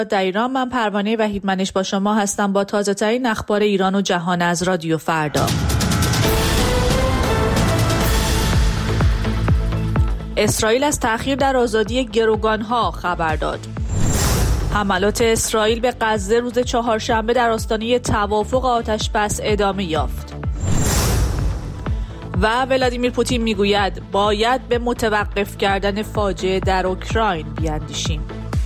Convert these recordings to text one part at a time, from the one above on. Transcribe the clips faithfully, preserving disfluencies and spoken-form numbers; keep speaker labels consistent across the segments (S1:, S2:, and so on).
S1: در ایران. من پروانه وحیدمنش با شما هستم با تازه ترین اخبار ایران و جهان از رادیو فردا. اسرائیل از تأخیر در آزادی گروگانها خبر داد. حملات اسرائیل به غزه روز چهارشنبه در آستانه توافق آتش‌بس ادامه یافت. و ولادیمیر پوتین میگوید باید به متوقف کردن فاجعه در اوکراین بیاندیشیم.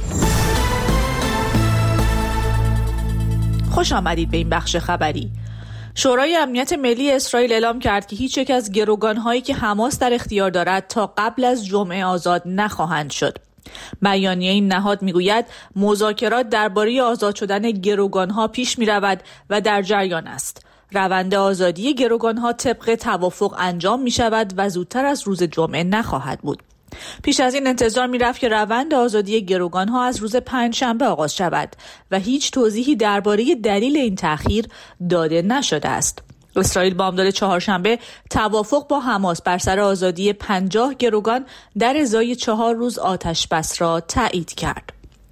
S1: خوش آمدید به این بخش خبری. شورای امنیت ملی اسرائیل اعلام کرد که هیچ یک از گروگان‌هایی که حماس در اختیار دارد تا قبل از جمعه آزاد نخواهند شد. بیانیه این نهاد میگوید مذاکرات درباره آزاد شدن گروگان‌ها پیش می‌رود و در جریان است. روند آزادی گروگان‌ها طبق توافق انجام می‌شود و زودتر از روز جمعه نخواهد بود. پیش از این انتظار می‌رفت که روند آزادی گروگان‌ها از روز پنجشنبه آغاز شود و هیچ توضیحی درباره دلیل این تأخیر داده نشده است. اسرائیل بامداد چهارشنبه توافق با حماس بر سر آزادی پنجاه گروگان در ازای چهار روز آتش‌بس را تایید کرد.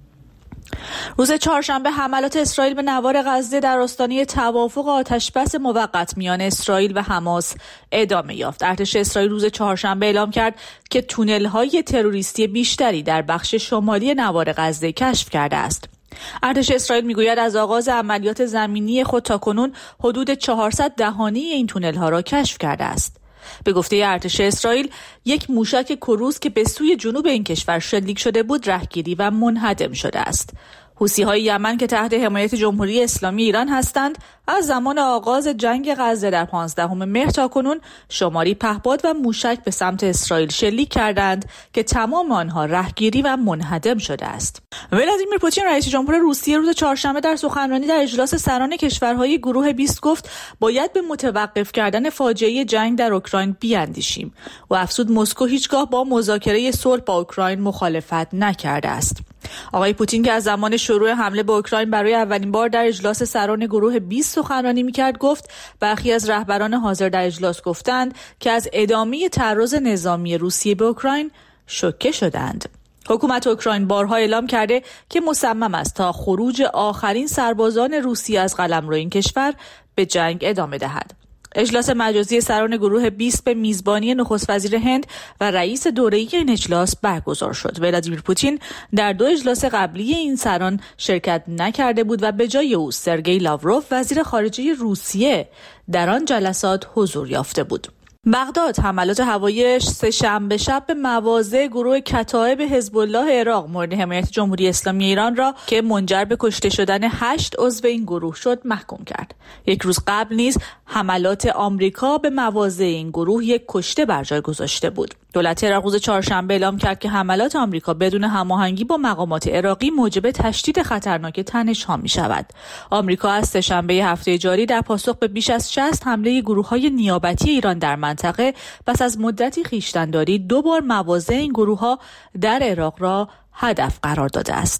S1: روز چهارشنبه حملات اسرائیل به نوار غزه در آستانه توافق آتش‌بس موقت میان اسرائیل و حماس ادامه یافت. ارتش اسرائیل روز چهارشنبه اعلام کرد که تونل‌های تروریستی بیشتری در بخش شمالی نوار غزه کشف کرده است. ارتش اسرائیل میگوید از آغاز عملیات زمینی خود تاکنون حدود چهارصد دهانه این تونل‌ها را کشف کرده است. به گفته ارتش اسرائیل یک موشک کروز که به سوی جنوب این کشور شلیک شده بود رهگیری و منهدم شده است. حوثی‌های یمن که تحت حمایت جمهوری اسلامی ایران هستند از زمان آغاز جنگ غزه در پانزدهم مهر تاکنون شماری پهپاد و موشک به سمت اسرائیل شلیک کردند که تمام آنها رهگیری و منهدم شده است. ولادیمیر پوتین رئیس جمهور روسیه روز چهارشنبه در سخنرانی در اجلاس سران کشورهای گروه بیست گفت باید به متوقف کردن فاجعه جنگ در اوکراین بیاندیشیم و افزود مسکو هیچگاه با مذاکره صلح با اوکراین مخالفت نکرده است. آقای پوتین که از زمان شروع حمله به اوکراین برای اولین بار در اجلاس سران گروه بیست سخنرانی می‌کرد گفت برخی از رهبران حاضر در اجلاس گفتند که از ادامه تعرض نظامی روسیه به اوکراین شوکه شدند. حکومت اوکراین بارها اعلام کرده که مصمم است تا خروج آخرین سربازان روسیه از قلمرو این کشور به جنگ ادامه دهد. اجلاس مجازی سران گروه بیست به میزبانی نخست وزیر هند و رئیس دوره‌ای این اجلاس برگزار شد. ولادیمیر پوتین در دو اجلاس قبلی این سران شرکت نکرده بود و به جای او سرگئی لاوروف وزیر خارجه روسیه در آن جلسات حضور یافته بود. بغداد حملات هوایی سه‌شنبه شب به مواضع گروه کتایب حزب الله عراق مورد حمایت جمهوری اسلامی ایران را که منجر به کشته شدن هشت عضو این گروه شد محکوم کرد. یک روز قبل نیز حملات آمریکا به مواضع این گروه یک کشته بر جای گذاشته بود. دولت عراق روز چهارشنبه اعلام کرد که حملات آمریکا بدون هماهنگی با مقامات عراقی موجب تشدید خطرناک تنش‌ها می‌شود. آمریکا از سه‌شنبه هفته جاری در پاسخ به بیش از شصت حمله گروه‌های نیابتی ایران در منطقه پس از مدتی خویشتن‌داری دو بار مواضع این گروه‌ها در عراق را هدف قرار داده است.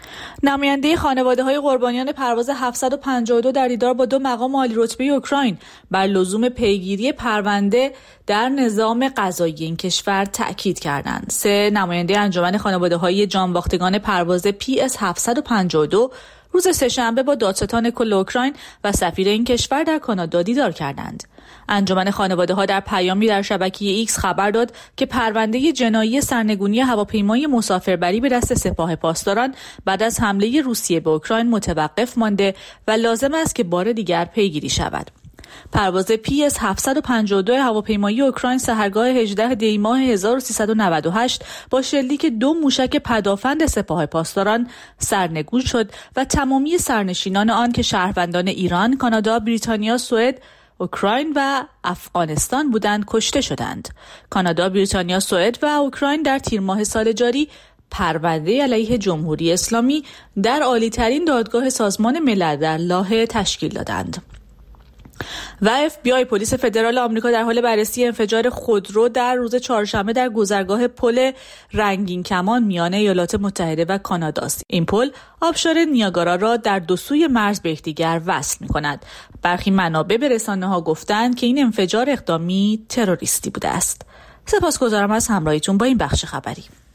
S1: نماینده خانواده‌های قربانیان پرواز هفتصد و پنجاه و دو در دیدار با دو مقام عالی رتبه اوکراین بر لزوم پیگیری پرونده در نظام قضایی این کشور تأکید کردند. سه نماینده انجمن خانواده‌های جانباختگان پرواز پی اس هفتصد و پنجاه و دو روز سه‌شنبه با دادستان کل اوکراین و سفیر این کشور در کانادا دیدار کردند. انجمن خانواده‌ها در پیامی در شبکه ایکس خبر داد که پرونده جنایی سرنگونی هواپیمای مسافربری به دست سپاه پاسداران بعد از حمله روسیه به اوکراین متوقف مانده و لازم است که بار دیگر پیگیری شود. پرواز پی اس هفتصد و پنجاه و دو هواپیمایی اوکراین سحرگاه هجدهم دی ماه هزار و سیصد و نود و هشت با شلیک دو موشک پدافند سپاه پاسداران سرنگون شد و تمامی سرنشینان آن که شهروندان ایران، کانادا، بریتانیا، سوئد، اوکراین و افغانستان بودند کشته شدند. کانادا، بریتانیا، سوئد و اوکراین در تیر ماه سال جاری پرونده علیه جمهوری اسلامی در عالی‌ترین دادگاه سازمان ملل در لاهه تشکیل دادند. و اف بی آی پلیس فدرال آمریکا در حال بررسی انفجار خودرو در روز چهارشنبه در گذرگاه پل رنگین کمان میان ایالات متحده و کانادا است. این پل آبشار نیاگارا را در دو سوی مرز به یکدیگر وصل می‌کند. برخی منابع به رسانه‌ها گفتند که این انفجار اقدامی تروریستی بوده است. سپاسگزارم از همراهیتون با این بخش خبری.